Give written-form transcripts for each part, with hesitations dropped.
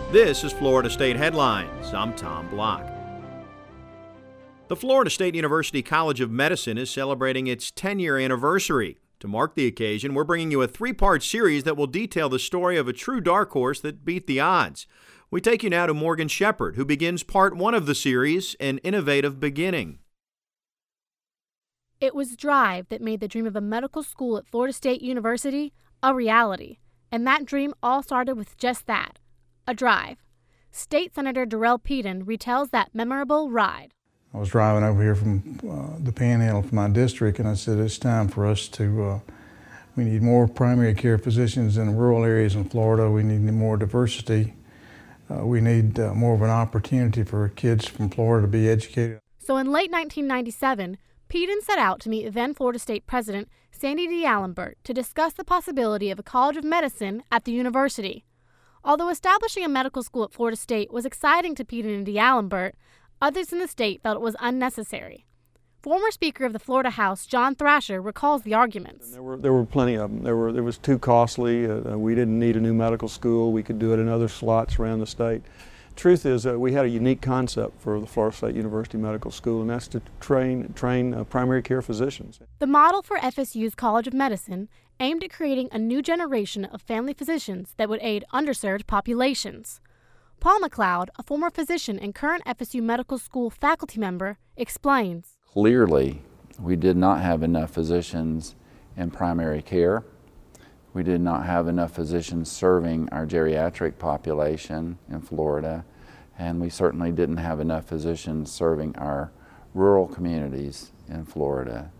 This is Florida State Headlines. I'm Tom Block. The Florida State University College of Medicine is celebrating its 10-year anniversary. To mark the occasion, we're bringing you a 3-part series that will detail the story of a true dark horse that beat the odds. We take you now to Morgan Shepherd, who begins part 1 of the series, An Innovative Beginning. It was drive that made the dream of a medical school at Florida State University a reality. And that dream all started with just that, a drive. State Senator Darrell Peden retells that memorable ride. I was driving over here from the Panhandle from my district, and I said it's time for us to, we need more primary care physicians in rural areas in Florida. We need more diversity. We need more of an opportunity for kids from Florida to be educated. So in late 1997, Peden set out to meet then Florida State President Sandy D'Alembert to discuss the possibility of a College of Medicine at the university. Although establishing a medical school at Florida State was exciting to Peden and D'Alembert, others in the state felt it was unnecessary. Former Speaker of the Florida House, John Thrasher, recalls the arguments. There were plenty of them. It was too costly. We didn't need a new medical school. We could do it in other slots around the state. Truth is we had a unique concept for the Florida State University Medical School, and that's to train primary care physicians. The model for FSU's College of Medicine aimed at creating a new generation of family physicians that would aid underserved populations. Paul McLeod, a former physician and current FSU Medical School faculty member, explains. Clearly, we did not have enough physicians in primary care. We did not have enough physicians serving our geriatric population in Florida, and we certainly didn't have enough physicians serving our rural communities in Florida.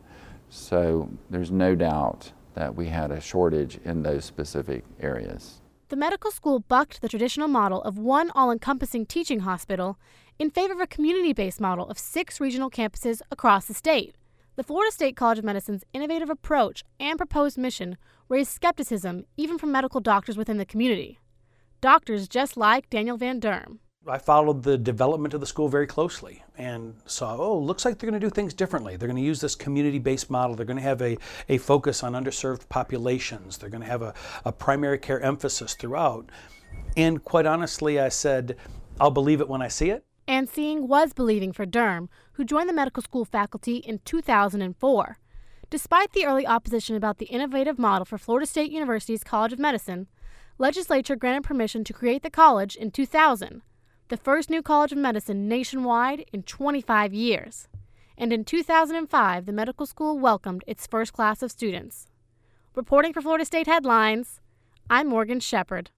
So there's no doubt that we had a shortage in those specific areas. The medical school bucked the traditional model of one all-encompassing teaching hospital in favor of a community-based model of 6 regional campuses across the state. The Florida State College of Medicine's innovative approach and proposed mission raised skepticism even from medical doctors within the community. Doctors just like Daniel Van Derm. I followed the development of the school very closely and saw, looks like they're going to do things differently. They're going to use this community-based model. They're going to have a focus on underserved populations. They're going to have a primary care emphasis throughout. And quite honestly, I said, I'll believe it when I see it. And seeing was believing for Derm, who joined the medical school faculty in 2004. Despite the early opposition about the innovative model for Florida State University's College of Medicine, legislature granted permission to create the college in 2000. The first new College of Medicine nationwide in 25 years. And in 2005, the medical school welcomed its first class of students. Reporting for Florida State Headlines, I'm Morgan Shepherd.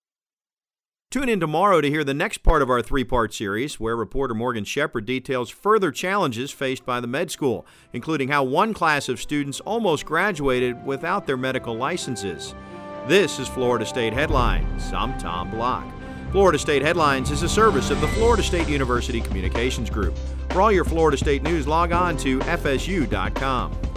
Tune in tomorrow to hear the next part of our 3-part series, where reporter Morgan Shepherd details further challenges faced by the med school, including how one class of students almost graduated without their medical licenses. This is Florida State Headlines. I'm Tom Block. Florida State Headlines is a service of the Florida State University Communications Group. For all your Florida State news, log on to FSU.com.